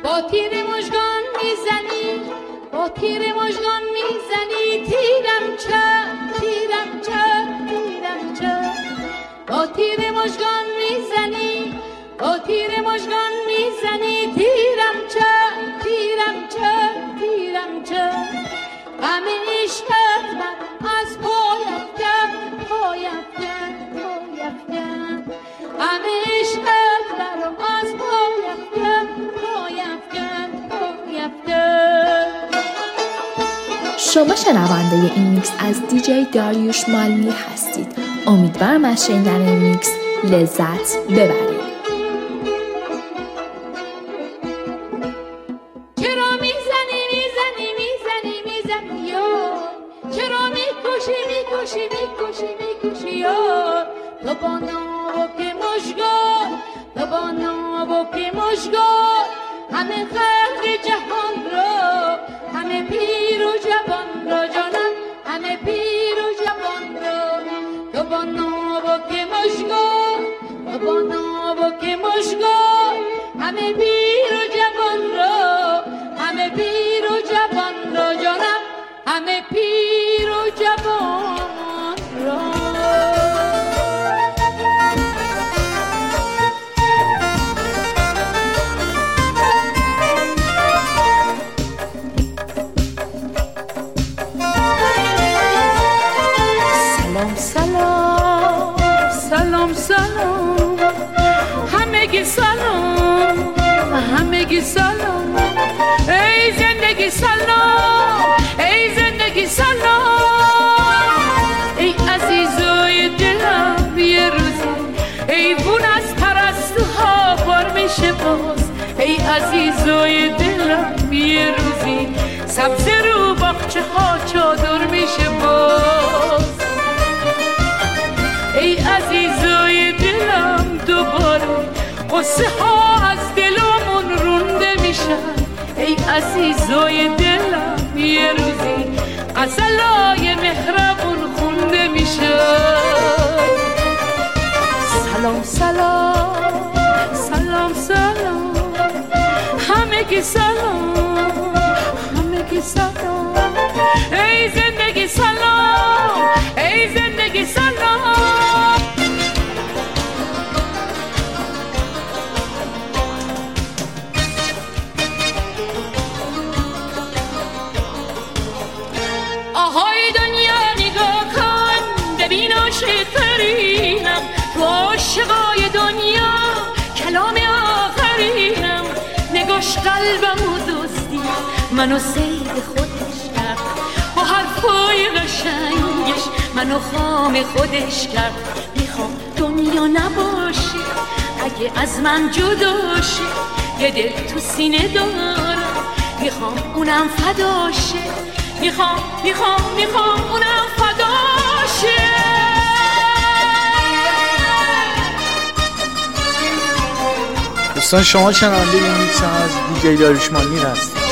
با تیر مژگان میزنی، با تیر مژگان میزنی، تیرم چه، تیرم چه، تیرم چه. با تیر مژگان میزنی، با تیر مژگان میزنی، تیرم چه، تیرم چه، تیرم چه. غم عشقت من از پایفکن، پایفکن، پایفکن. غم عشقت برام از پایفکن، پایفکن، پایفکن. شما شنونده این میکس از دیجی داریوش مالمی هستید. امیدوارم از شنیدن این میکس لذت ببرید. چرا میزنی میزنی میزنی میزنی یار، چرا میکشی میکشی میکشی میکشی یار. تو با ناوک مژگان، تو با ناوک مژگان، همه خلق جهان را، همه پیر و جوان را جانم، همه پیر و جوان را. تو با ناوک مژگان، تو با ناوک مژگان، همه پیر و جوان را، همه پیر و جوان را جانم، همه پیر و جوان را. سلام سلام سلام، همگی سلام، همگی سلام. ای زندگی سلام، ای زندگی سلام. ای عزیزای دلم یه روزی ایوون از پرستوها بار میشه باز. ای عزیزای دلم یه روزی سبز رو باغچه ها چادر میشه باز. ای عزیزای دلم دوباره قصه ها از دلمون رونده میشن. ای عزیزای دلم یه روزی غزلای مهربون خونده میشن. سلام سلام سلام سلام، همگی سلام، همگی سلام. ای زندگی سلام، ای زندگی سلام. آهای دنیا نگاه کن ببین عاشق‌ترینم، تو عاشقای دنیا کلام آخرینم. نگاش قلبم و دوستی منو سید خودش کرد، با حرفای قشنگش منو خام خودش کرد. میخوام دنیا نباشه اگه از من جدا شه، یه دل تو سینه دارم میخوام اونم فدا شه، میخوام میخوام میخوام اونم فدا شه. دوستان شما شنونده این میکس از دیجی داریوش مالمی هستید.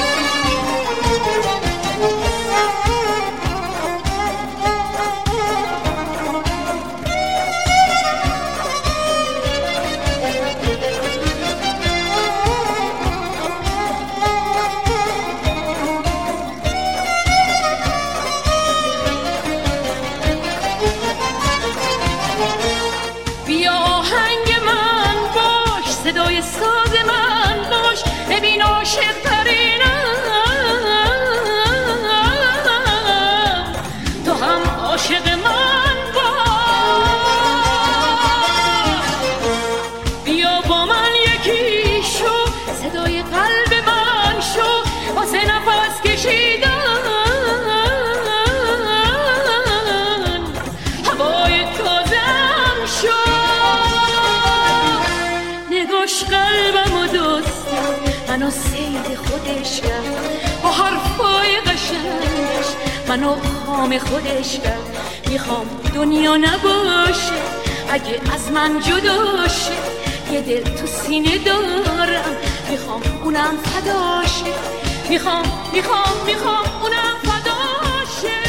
منو سید خودش کرد، با حرفای قشنگش منو خام خودش کرد. میخوام دنیا نباشه اگه از من جدا شه، یه دل تو سینه دارم میخوام اونم فدا شه، میخوام میخوام میخوام اونم فدا شه.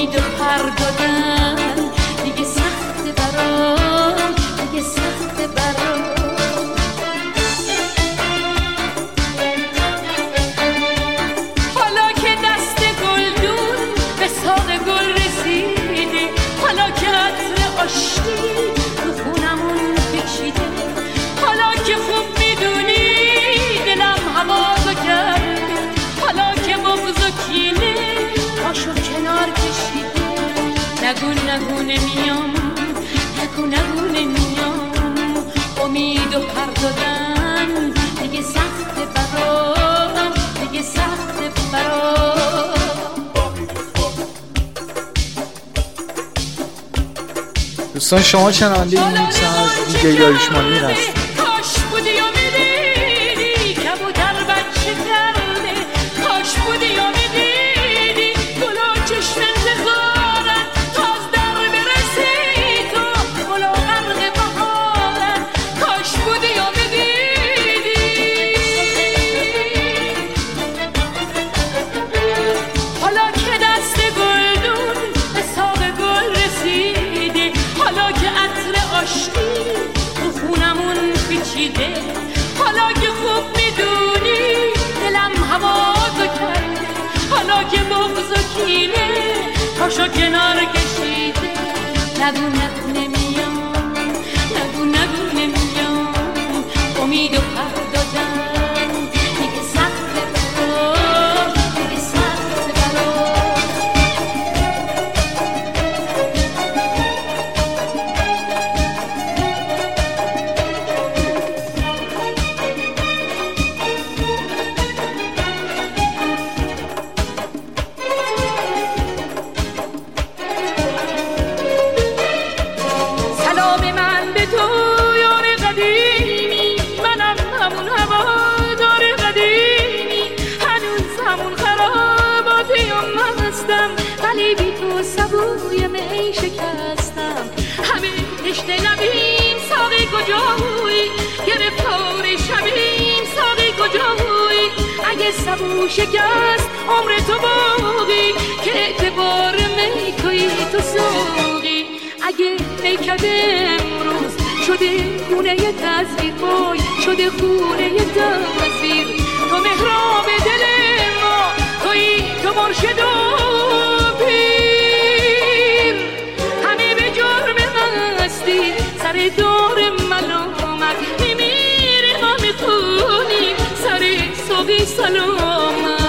امید و پر دادن دیگه سخت برام، دیگه سخت برام. حالا که دست گلدون به ساق گل رسیده، حالا که عطر آشتی تو خونمون پیچیده، حالا که خوب میدونی دلم هوازو کرده، حالا که بغض و کینه پاشو کنار کشیده. نگو نگو نمیام، نگو نگو نمیام، امید و پر دادن دیگه سخت برام، دیگه سخت برام. دوستان شما شنونده این میکس از دیجی داریوش مانی هستید. کاش بودی و میدیدی کبوتر بچه کرده، کاش بودی و میدیدی گلا چشم انتظارن تاز در برسی تو گلا غرق بهارن، کاش بودی و میدیدی. حالا که دست گلدون به ساق گل رسیدی، حالا که عطر آشتی تو خونمون پیچیده، حالا که خوب میدونی دلم هوازو کرده، حالا که بغض و کینه پاشو کنار کشیده. نگو نگو نمیام، نگو نگو نمیام، امید و پر دادن دیگه سخت برام، دیگه سخت برام. سلام من به تو یار قدیمی، منم همون هوادار قدیمی، هنوز همون خراباتی و مستم، ولی بی تو سبوی می شکستم. همه تشنه لبیم ساقی کجایی، گرفتار شبیم ساقی کجایی، اگه سبو شکست عمر تو باقی، که اعتبار می تویی تو ساقی. اگه میکده امروز شده خونه تصویر، وای شده خونه تصویر، تو محراب دل ما تویی، تو مرشد و پیر. همه به جرم مستی سر دور ملامت میمیره، ما میخونیم سر ساقی سلامت.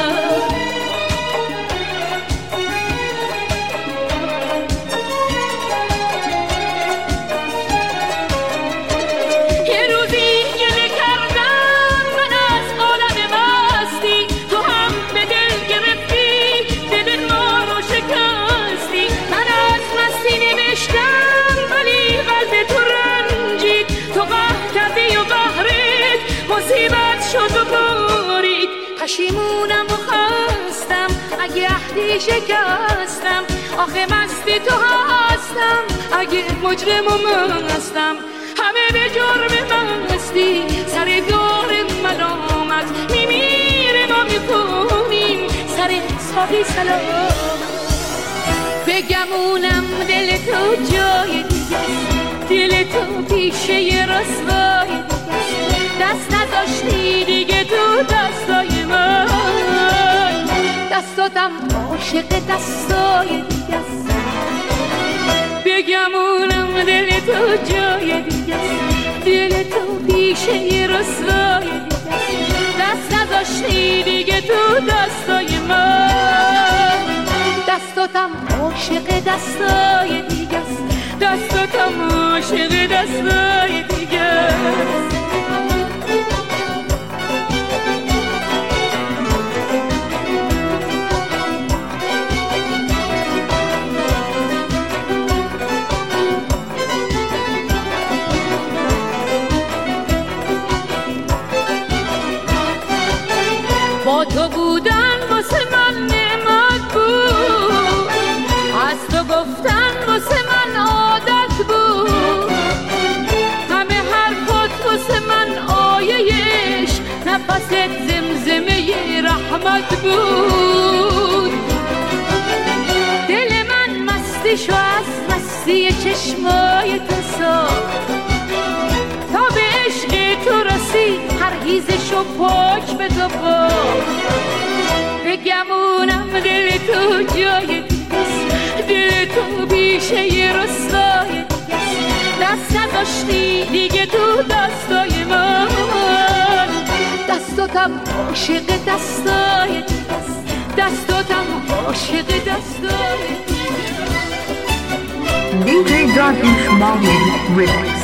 پشیمونم و خستم اگه عهدی شکستم، آخه مست تو هستم اگه مجرم و مستم. همه به جرم مستی سر دور ملامت میمیره، ما میخونیم سر ساقی سلام. بگمونم دل تو جای دیگه، دل تو پیشه رسوای دیگه، دست نذاشتی دیگه تو دستای من، دستاتم عاشق دستای دیگه است. بگمونم دل تو جای دیگه، دل تو پیشه رسوای دیگه، دست نذاشتی دیگه تو دستای من، دستاتم عاشق دستای دیگه است، دستاتم عاشق دستای دیگه است. با تو بودن واسه من نعمت بود، از تو گفتن واسه من عادت بود، همه حرفات واسه من آیه‌اش نفست زمزمه رحمت بود. دل من مستی چشمای تو صاف تا به عشق تو رسی پرهیزشو پاک به تو با بگمونم دل تو جای دیگست دل تو بیشه رسوای دیگست دست نداشتی دیگه تو دستای من دستاتم عاشق دستای دیگست دستاتم عاشق دستای DJ Darvish Mali Remix.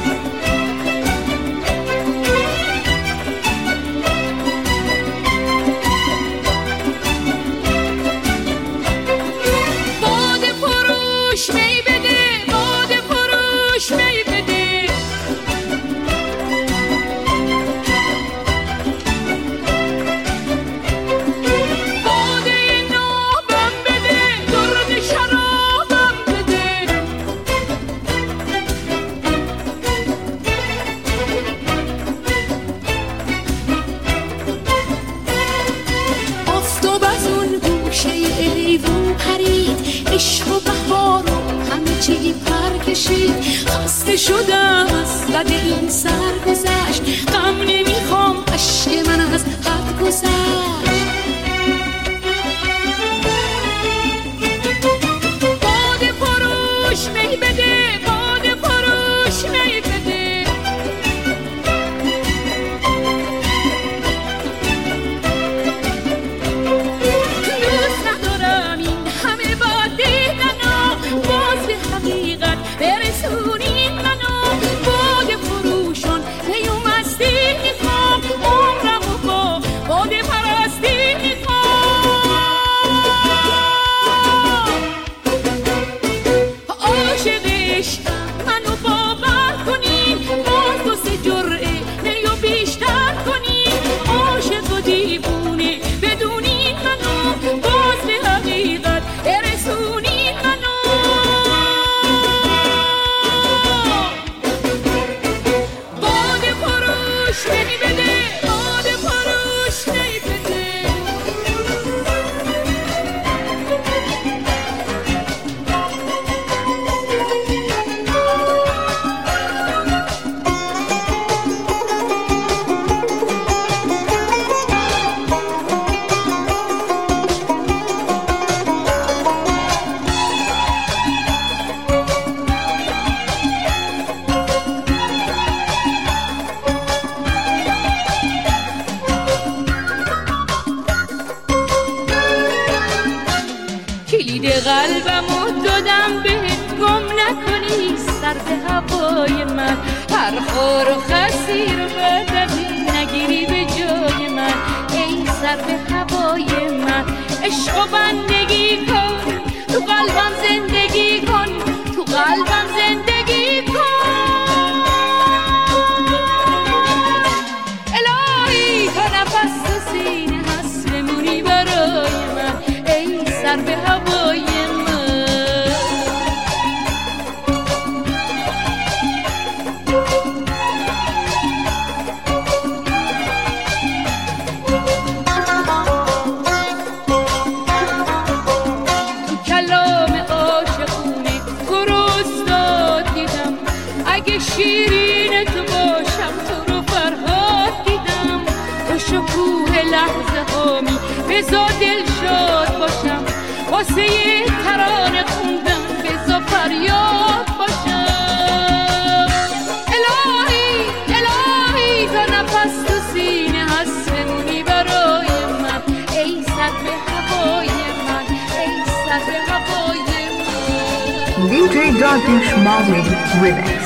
خسته شدم از بد این سرگذشت غم نمیخوام اشک من از حد گذشت باده فروش می بده باده فروش می بده دوست ندارم این همه باد دیدن باز به حقیقت برسونین منو باده فروشان پیومستی میخوام عمرمو با باده پرستی میخوام عاشق عشقم منو باور کنین باز دو سه جرعه میو بیشتر کنین عاشق و دیوونه بدونین منو باز به حقیقت برسونین منو قلبمو دادم بهت گم نکنی سر به هوای من هر خار و خسی رو بدبی نگیری به جای من ای سر به هوای من عشق و بندگی کن تو قلبم زندگی کن تو قلبم زندگی کن الهی تا نفس تو سینه هست بمونی برای من ای سر به هوای من شیرین تو باشم تو رو فرهاد دیدم تو شکوه لحظه هامی بزا دل شاد باشم واسه یه ترانه خوندم بزا فریاد باشم الهی الهی تا نفس تو سینه هست بمونی برای من ای سر به هوای من ای سر به هوای من DJ Darvish Mali Remix.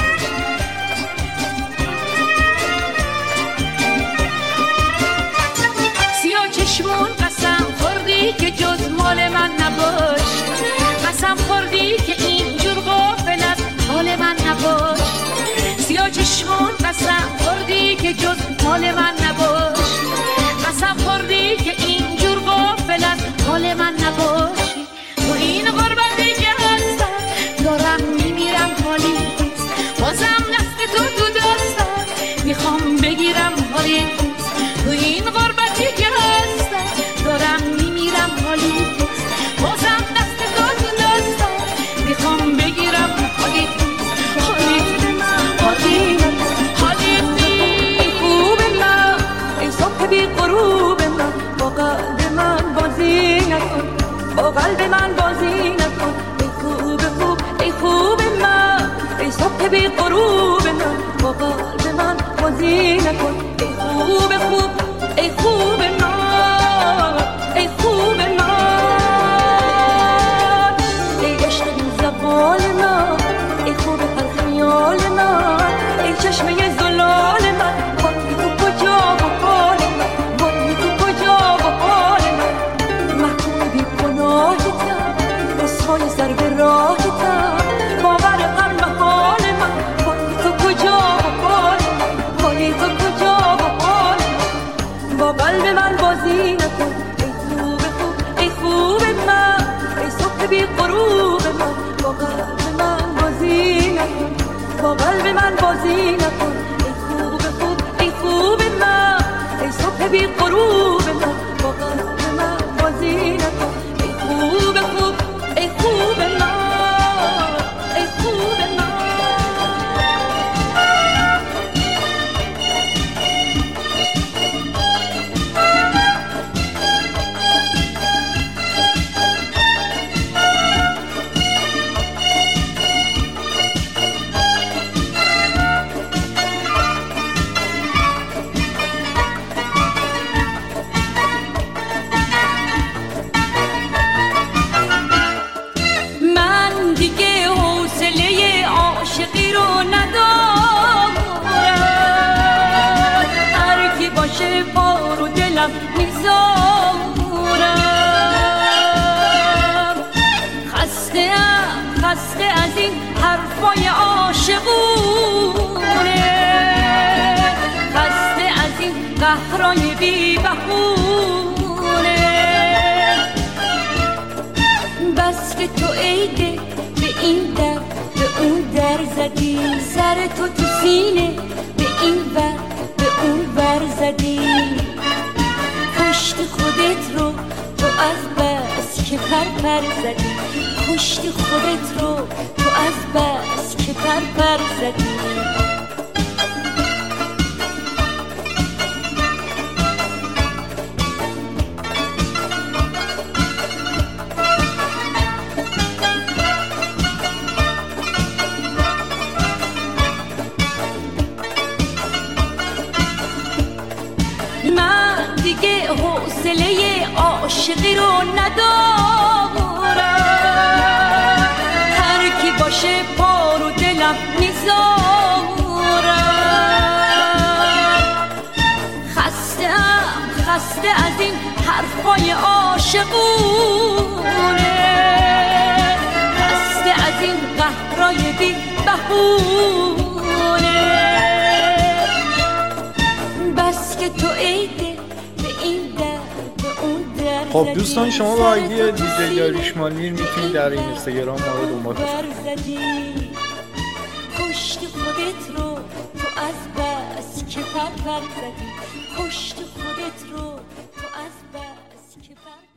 چشمون قسم خوردی که جز مال من نباش قسم خوردی که اینجور غافل از حال من نباش سیاه چشمون قسم خوردی که جز مال من نباش قسم خوردی که اینجور غافل از حال من نباشی تو این غربتی که هستم دارم میمیرم حالی نیست قلب من بازی نکن ای خوب خوب ای خوب من ای صبح بی غروب من با قلب من بازی نکن ای خوب خوب ای خوب من ای خوب من ای عشق بی زوال من ای خوب هر خیال من ای چشمه زلال من وای تو کجا و حال من وای تو کجا و حال من محکوم بی پناهتم رسوای سر به راهتم باور غم حال من وای تو کجا و حال من وای تو کجا و حال من با قلب من بازی نکن ای خوب خوب ای خوب من ای صبح بی غروب من با قلب من بازی نکن با قلب من بازی نکن ای خوب خوب ای خوب من ای صبح بی غروب من با قلب من بازی نکن ای خوب خوب ای خوب من ای خوب من میذارم خسته از این حرفای عاشقونه خسته از این قهرای بی بهونه بس که تو عیده به این در به اون در زدی سر تو تو سینه به این ور به اون ور زدی کشتی خودت رو تو از بس که پر زدی کشتی خودت رو تو از بس که پر زدی من دیگه حوصله عاشقی رو ندارم هر کی باشه پا رو دلم میذارم خسته از این حرفای عاشقونه خسته از این قهرای بی بهونه بس که تو عیده به این در به اون در خب دوستان شما با آیدی دیجی داریوش مالمیر میتونید در این اینستاگرام ما رو دنبال کنید کشتی خودت رو تو از بس که پر زدی کشتی خودت رو تو از بس که پر